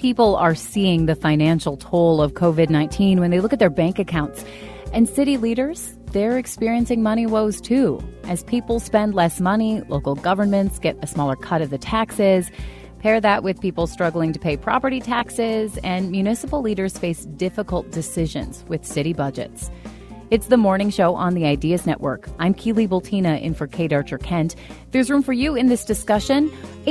People are seeing the financial toll of COVID-19 when they look at their bank accounts. And city leaders, they're experiencing money woes too. As people spend less money, local governments get a smaller cut of the taxes. Pair that with people struggling to pay property taxes, and municipal leaders face difficult decisions with city budgets. It's the morning show on the Ideas Network. I'm Keely Bultina in for Kate Archer-Kent. There's room for you in this discussion.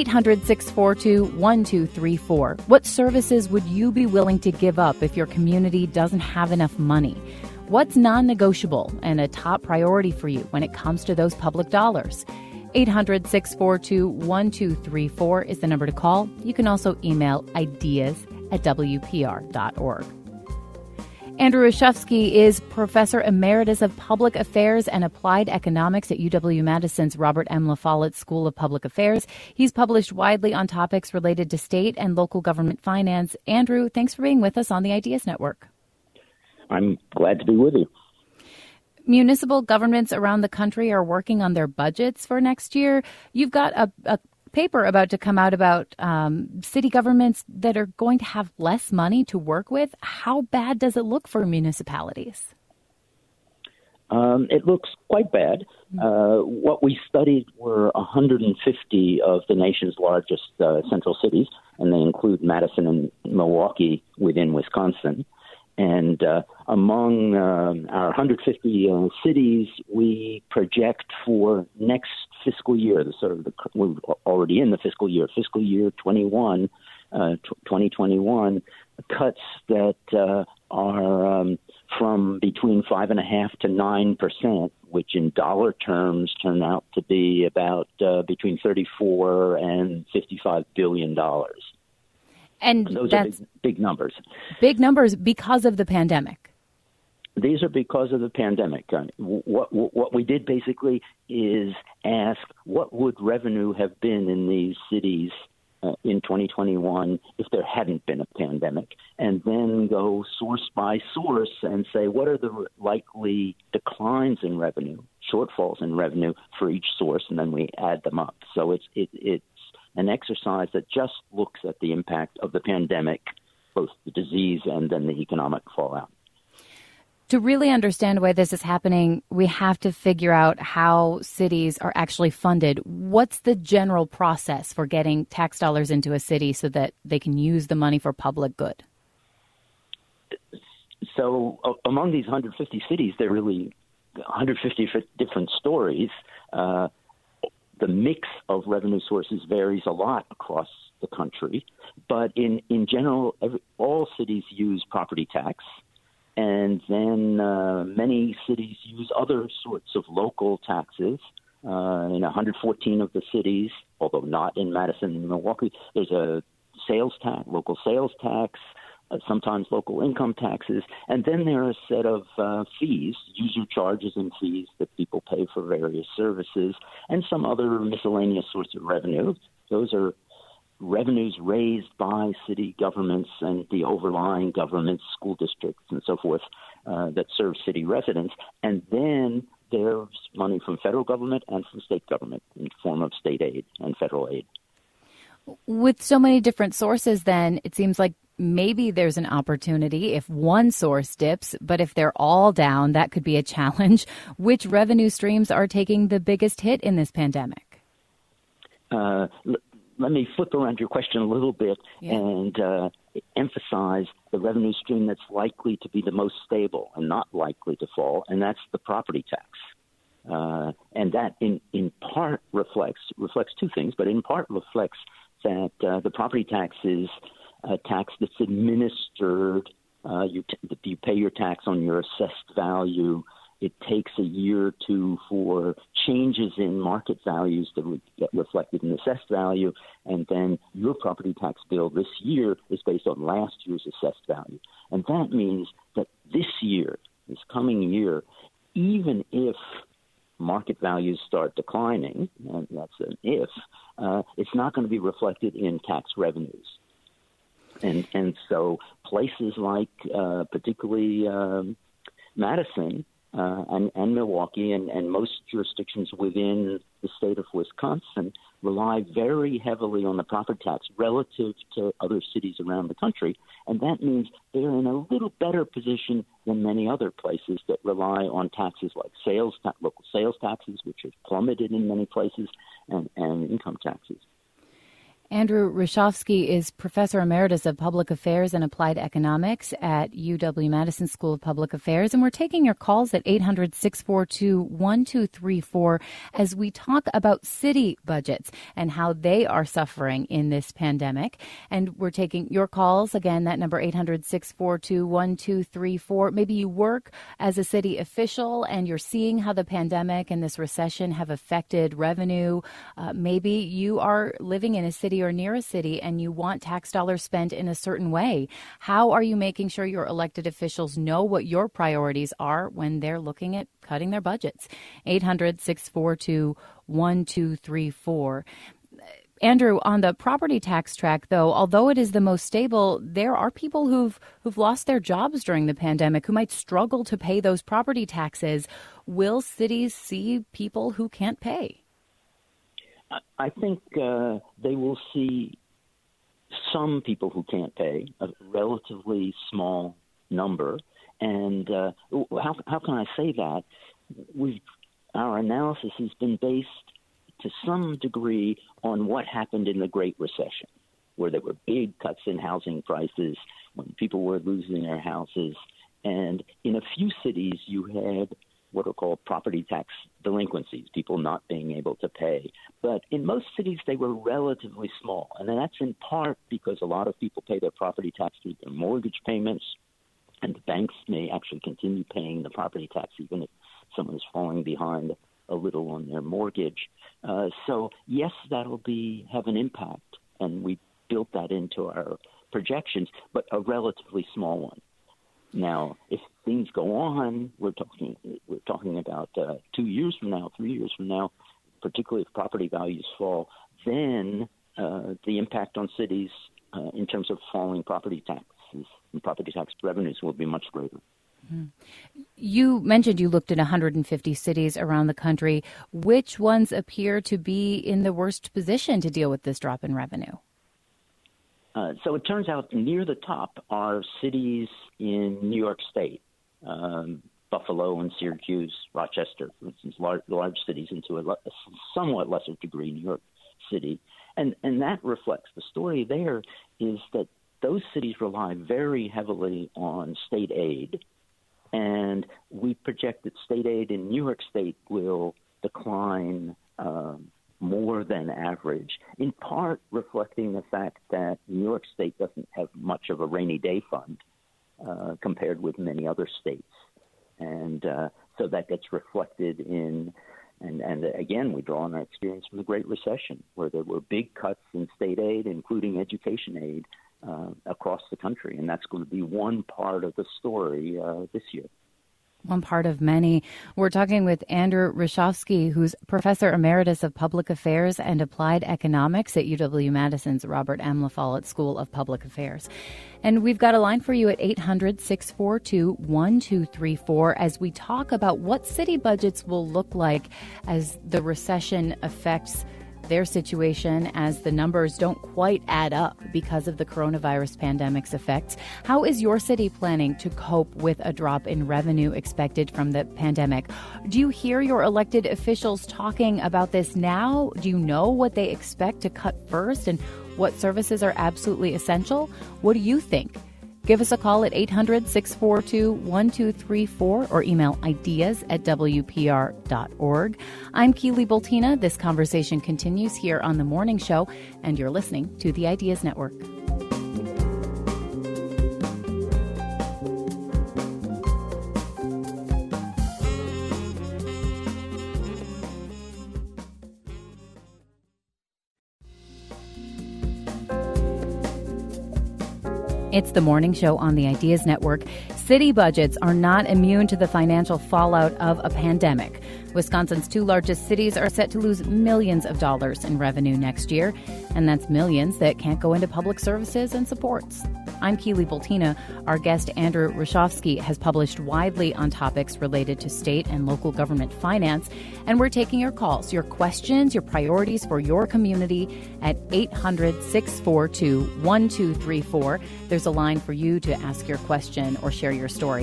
800-642-1234. What services would you be willing to give up if your community doesn't have enough money? What's non-negotiable and a top priority for you when it comes to those public dollars? 800-642-1234 is the number to call. You can also email ideas@wpr.org. Andrew Reshevsky is Professor Emeritus of Public Affairs and Applied Economics at UW-Madison's Robert M. La Follette School of Public Affairs. He's published widely on topics related to state and local government finance. Andrew, thanks for being with us on the Ideas Network. I'm glad to be with you. Municipal governments around the country are working on their budgets for next year. You've got a paper about to come out about city governments that are going to have less money to work with. How bad does it look for municipalities? It looks quite bad. What we studied were 150 of the nation's largest central cities, and they include Madison and Milwaukee within Wisconsin. And among our 150 cities, we project for next fiscal year, we're already in the fiscal year 2021, cuts that are from between 5.5% to 9%, which in dollar terms turn out to be about between $34 and $55 billion. And those are big numbers. Big numbers because of the pandemic. These are because of the pandemic. What we did basically is ask what would revenue have been in these cities in 2021 if there hadn't been a pandemic, and then go source by source and say what are the likely declines in revenue, shortfalls in revenue for each source, and then we add them up. So it's an exercise that just looks at the impact of the pandemic, both the disease and then the economic fallout. To really understand why this is happening, we have to figure out how cities are actually funded. What's the general process for getting tax dollars into a city so that they can use the money for public good? So among these 150 cities, there are really 150 different stories. The mix of revenue sources varies a lot across the country, but in general, all cities use property tax, and then many cities use other sorts of local taxes. In 114 of the cities, although not in Madison and Milwaukee, there's a sales tax, local sales tax, sometimes local income taxes, and then there are a set of fees, user charges and fees that people pay for various services, and some other miscellaneous sorts of revenue. Those are revenues raised by city governments and the overlying governments, school districts, and so forth that serve city residents. And then there's money from federal government and from state government in the form of state aid and federal aid. With so many different sources, then, it seems like maybe there's an opportunity if one source dips, but if they're all down, that could be a challenge. Which revenue streams are taking the biggest hit in this pandemic? Let me flip around your question a little bit and emphasize the revenue stream that's likely to be the most stable and not likely to fall, and that's the property tax. And that in part reflects two things, but in part reflects that the property tax is a tax that's administered. You pay your tax on your assessed value. It takes a year or two for changes in market values that would get reflected in assessed value, and then your property tax bill this year is based on last year's assessed value. And that means that this coming year, even if market values start declining, and that's an if, it's not going to be reflected in tax revenues. And so places like particularly Madison and Milwaukee and most jurisdictions within the state of Wisconsin rely very heavily on the property tax relative to other cities around the country. And that means they're in a little better position than many other places that rely on taxes like local sales taxes, which have plummeted in many places, and income taxes. Andrew Rychowski is Professor Emeritus of Public Affairs and Applied Economics at UW-Madison School of Public Affairs. And we're taking your calls at 800-642-1234 as we talk about city budgets and how they are suffering in this pandemic. And we're taking your calls, again, that number 800-642-1234. Maybe you work as a city official and you're seeing how the pandemic and this recession have affected revenue. Maybe you are living in a city or near a city and you want tax dollars spent in a certain way. How are you making sure your elected officials know what your priorities are when they're looking at cutting their budgets? 800-642-1234. Andrew, on the property tax track, though, although it is the most stable, there are people who've lost their jobs during the pandemic who might struggle to pay those property taxes. Will cities see people who can't pay? I think they will see some people who can't pay, a relatively small number. And how can I say that? Our analysis has been based to some degree on what happened in the Great Recession, where there were big cuts in housing prices, when people were losing their houses. And in a few cities, you had what are called property tax delinquencies, people not being able to pay. But in most cities, they were relatively small. And that's in part because a lot of people pay their property tax through their mortgage payments, and the banks may actually continue paying the property tax even if someone is falling behind a little on their mortgage. So, yes, that'll have an impact, and we built that into our projections, but a relatively small one. Now, if things go on, we're talking about 2 years from now, 3 years from now, particularly if property values fall, then the impact on cities in terms of falling property taxes and property tax revenues will be much greater. Mm-hmm. You mentioned you looked at 150 cities around the country. Which ones appear to be in the worst position to deal with this drop in revenue? So it turns out near the top are cities in New York State, Buffalo and Syracuse, Rochester, for instance, large cities, and to a somewhat lesser degree, New York City. And that reflects the story there is that those cities rely very heavily on state aid. And we project that state aid in New York State will decline more than average, in part reflecting the fact that New York State doesn't have much of a rainy day fund compared with many other states. And so that gets reflected in, and again, we draw on our experience from the Great Recession, where there were big cuts in state aid, including education aid, across the country. And that's going to be one part of the story this year. One part of many. We're talking with Andrew Rychowski, who's Professor Emeritus of Public Affairs and Applied Economics at UW-Madison's Robert M. La Follette School of Public Affairs. And we've got a line for you at 800-642-1234 as we talk about what city budgets will look like as the recession affects their situation, as the numbers don't quite add up because of the coronavirus pandemic's effects. How is your city planning to cope with a drop in revenue expected from the pandemic? Do you hear your elected officials talking about this now? Do you know what they expect to cut first and what services are absolutely essential? What do you think? Give us a call at 800-642-1234 or email ideas@wpr.org. I'm Keely Bultina. This conversation continues here on The Morning Show, and you're listening to the Ideas Network. It's The Morning Show on the Ideas Network. City budgets are not immune to the financial fallout of a pandemic. Wisconsin's two largest cities are set to lose millions of dollars in revenue next year, and that's millions that can't go into public services and supports. I'm Keely Bultina. Our guest, Andrew Rashofsky, has published widely on topics related to state and local government finance. And we're taking your calls, your questions, your priorities for your community at 800-642-1234. There's a line for you to ask your question or share your story,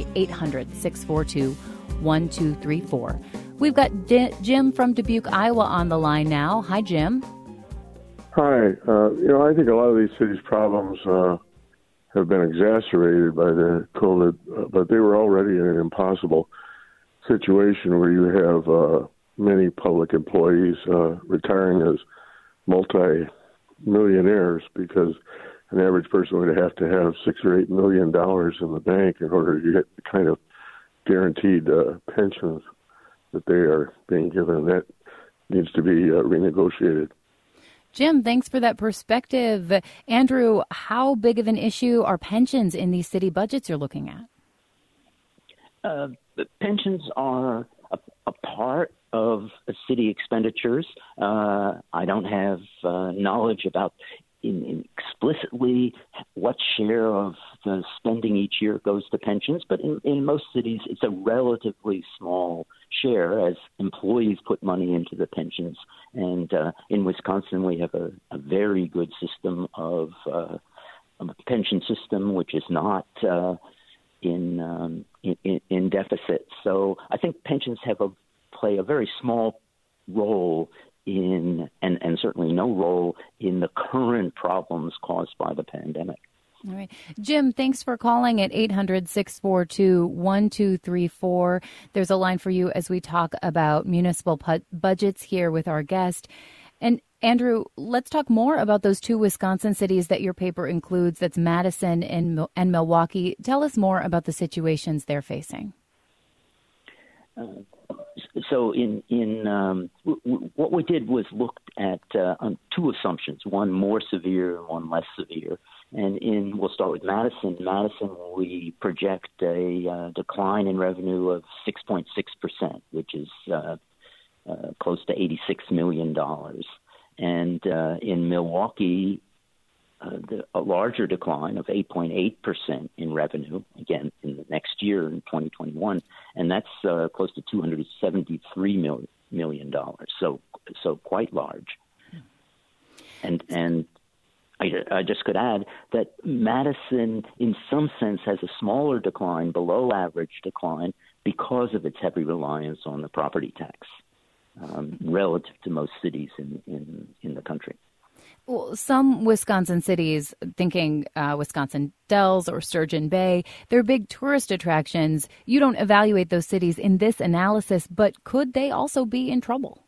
800-642-1234. We've got Jim from Dubuque, Iowa on the line now. Hi, Jim. Hi. I think a lot of these cities' problems have been exacerbated by the COVID, but they were already in an impossible situation where you have many public employees retiring as multi-millionaires because an average person would have to have $6 or $8 million in the bank in order to get the kind of guaranteed pensions that they are being given. That needs to be renegotiated. Jim, thanks for that perspective. Andrew, how big of an issue are pensions in these city budgets you're looking at? Pensions are a part of city expenditures. I don't have knowledge about explicitly what share of the spending each year goes to pensions, but in most cities it's a relatively small share as employees put money into the pensions. And in Wisconsin we have a very good system of a pension system which is not in deficit. So I think pensions play a very small role in, and certainly no role in the current problems caused by the pandemic. All right. Jim, thanks for calling at 800-642-1234. There's a line for you as we talk about municipal budgets here with our guest. And Andrew, let's talk more about those two Wisconsin cities that your paper includes. That's Madison and Milwaukee. Tell us more about the situations they're facing. So what we did was looked at two assumptions, one more severe and one less severe. And we'll start with Madison. Madison, we project a decline in revenue of 6.6%, which is close to $86 million. And in Milwaukee, a larger decline of 8.8% in revenue, again, in the next year in 2021, and that's close to $273 million, so quite large. And I just could add that Madison, in some sense, has a smaller decline, below average decline, because of its heavy reliance on the property tax, relative to most cities in the country. Well, some Wisconsin cities, thinking Wisconsin Dells or Sturgeon Bay, they're big tourist attractions. You don't evaluate those cities in this analysis, but could they also be in trouble?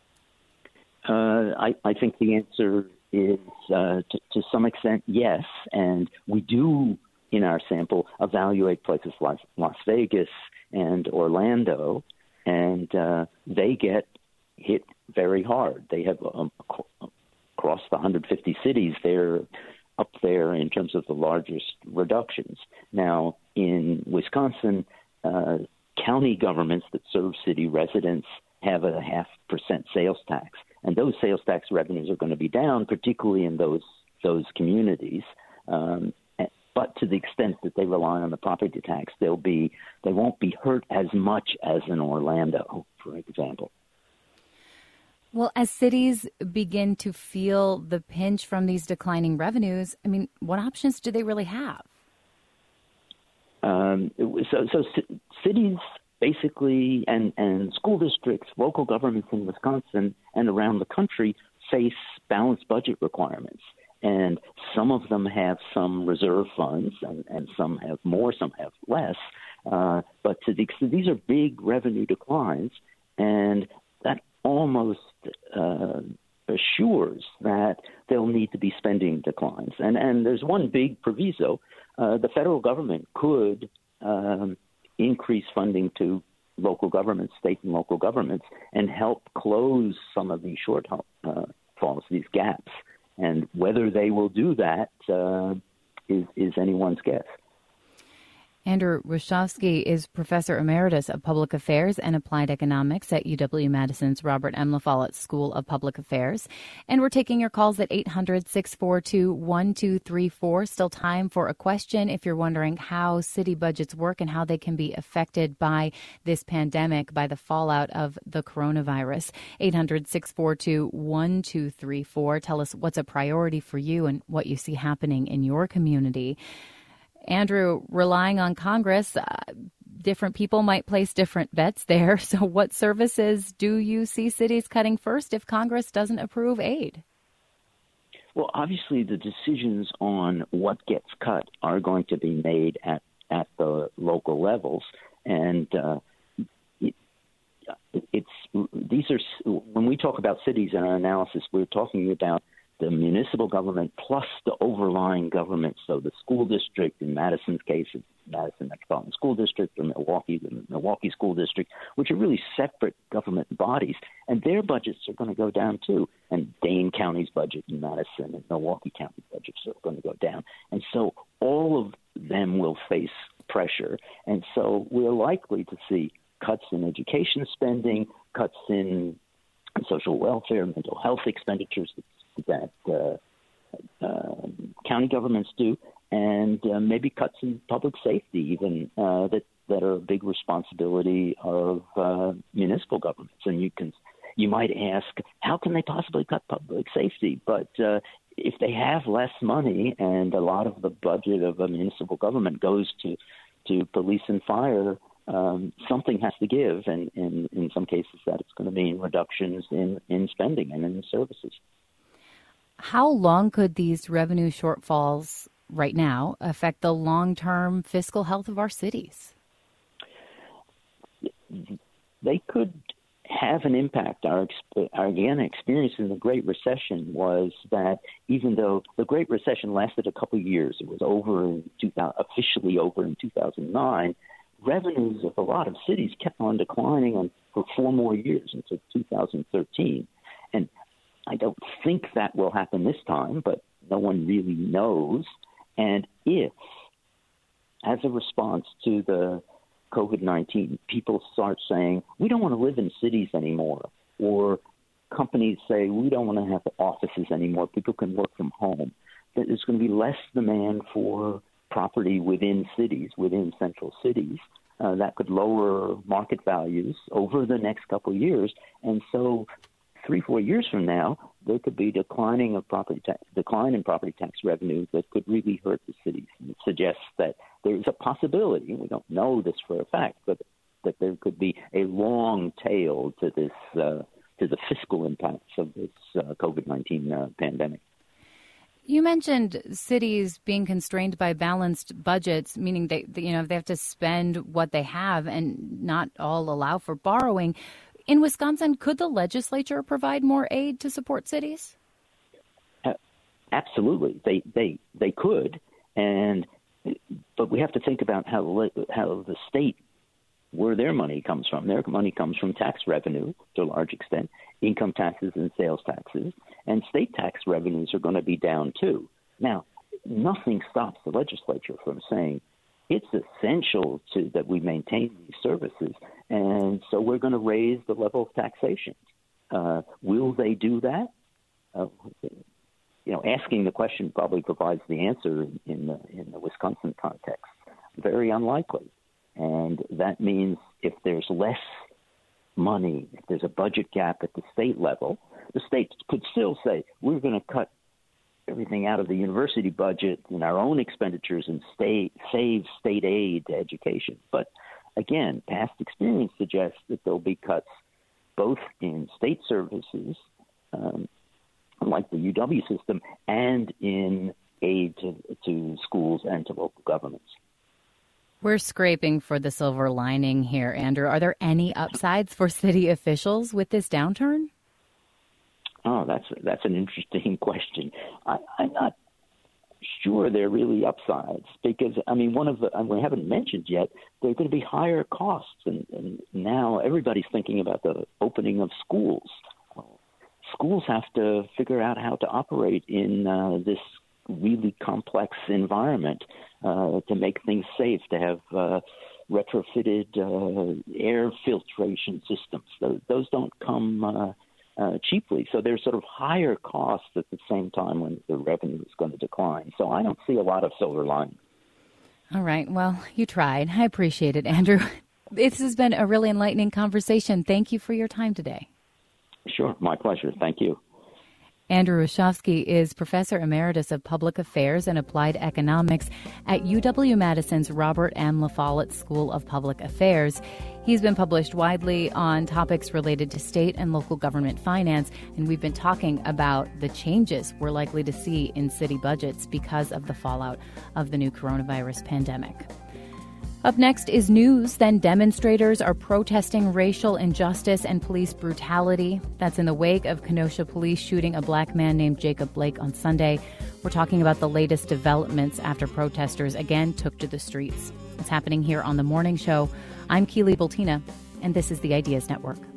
I think the answer is, to some extent, yes. And we do, in our sample, evaluate places like Las Vegas and Orlando, and they get hit very hard. They have across the 150 cities, they're up there in terms of the largest reductions. Now, in Wisconsin, county governments that serve city residents have a 0.5% sales tax, and those sales tax revenues are going to be down, particularly in those communities. But to the extent that they rely on the property tax, they won't be hurt as much as in Orlando, for example. Well, as cities begin to feel the pinch from these declining revenues, I mean, what options do they really have? So cities basically and school districts, local governments in Wisconsin and around the country face balanced budget requirements. And some of them have some reserve funds, and some have more, some have less. But to the extent these are big revenue declines, and that almost assures that there'll need to be spending declines. And there's one big proviso. The federal government could increase funding to local governments, state and local governments, and help close some of these shortfalls, these gaps. And whether they will do that is anyone's guess. Andrew Reshofsky is Professor Emeritus of Public Affairs and Applied Economics at UW-Madison's Robert M. La Follette School of Public Affairs. And we're taking your calls at 800-642-1234. Still time for a question if you're wondering how city budgets work and how they can be affected by this pandemic, by the fallout of the coronavirus. 800-642-1234. Tell us what's a priority for you and what you see happening in your community. Andrew, relying on Congress, different people might place different bets there. So what services do you see cities cutting first if Congress doesn't approve aid? Well, obviously, the decisions on what gets cut are going to be made at the local levels. And when we talk about cities in our analysis, we're talking about the municipal government plus the overlying government. So the school district, in Madison's case, it's Madison Metropolitan School District, or Milwaukee, the Milwaukee School District, which are really separate government bodies. And their budgets are going to go down, too. And Dane County's budget in Madison and Milwaukee County's budgets are going to go down. And so all of them will face pressure. And so we're likely to see cuts in education spending, cuts in social welfare, mental health expenditures that county governments do, and maybe cuts in public safety even that are a big responsibility of municipal governments. And you might ask, how can they possibly cut public safety? But if they have less money and a lot of the budget of a municipal government goes to police and fire, something has to give, and in some cases that it's going to mean reductions in spending and in services. How long could these revenue shortfalls right now affect the long-term fiscal health of our cities? They could have an impact. Our experience in the Great Recession was that even though the Great Recession lasted a couple of years, it was officially over in 2009, revenues of a lot of cities kept on declining for 4 more years until 2013. And I don't think that will happen this time, but no one really knows. And if, as a response to the COVID-19, people start saying, we don't want to live in cities anymore, or companies say, we don't want to have offices anymore, people can work from home, that there's going to be less demand for property within cities, within central cities. That could lower market values over the next couple of years. And so 3-4 years from now, there could be decline in property tax revenue that could really hurt the cities. It suggests that there's a possibility, we don't know this for a fact, but that there could be a long tail to this to the fiscal impacts of this COVID-19 pandemic. You mentioned cities being constrained by balanced budgets, meaning they have to spend what they have and not all allow for borrowing. In Wisconsin, could the legislature provide more aid to support cities? Absolutely, they could, but we have to think about how the state, where their money comes from. Their money comes from tax revenue to a large extent, income taxes and sales taxes, and state tax revenues are going to be down too. Now, nothing stops the legislature from saying it's essential that we maintain these services, and so we're going to raise the level of taxation. Will they do that? Asking the question probably provides the answer in the Wisconsin context. Very unlikely. And that means if there's less money, if there's a budget gap at the state level, the state could still say, we're going to cut everything out of the university budget and our own expenditures and save state aid to education. But again, past experience suggests that there'll be cuts both in state services, like the UW system, and in aid to schools and to local governments. We're scraping for the silver lining here, Andrew. Are there any upsides for city officials with this downturn? Oh, that's an interesting question. I'm not sure there are really upsides because, we haven't mentioned yet, there are going to be higher costs. And now everybody's thinking about the opening of schools. Schools have to figure out how to operate in this really complex environment to make things safe, to have retrofitted air filtration systems. Those don't come cheaply. So there's sort of higher costs at the same time when the revenue is going to decline. So I don't see a lot of silver lining. All right. Well, you tried. I appreciate it, Andrew. This has been a really enlightening conversation. Thank you for your time today. Sure. My pleasure. Thank you. Andrew Rashofsky is Professor Emeritus of Public Affairs and Applied Economics at UW-Madison's Robert M. La Follette School of Public Affairs. He's been published widely on topics related to state and local government finance, and we've been talking about the changes we're likely to see in city budgets because of the fallout of the new coronavirus pandemic. Up next is news. Then demonstrators are protesting racial injustice and police brutality. That's in the wake of Kenosha police shooting a black man named Jacob Blake on Sunday. We're talking about the latest developments after protesters again took to the streets. It's happening here on The Morning Show. I'm Keely Bultina, and this is the Ideas Network.